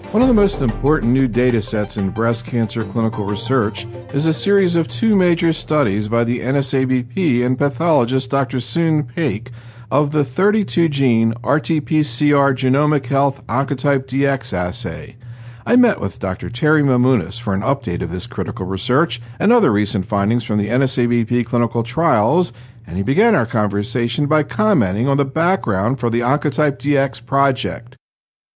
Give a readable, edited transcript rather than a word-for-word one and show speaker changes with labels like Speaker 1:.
Speaker 1: One of the most important new data sets in breast cancer clinical research is a series of two major studies by the NSABP and pathologist Dr. Soon Paik of the 32-gene RT-PCR Genomic Health Oncotype DX assay. I met with Dr. Terry Mamounis for an update of this critical research and other recent findings from the NSABP clinical trials, and he began our conversation by commenting on the background for the Oncotype DX project.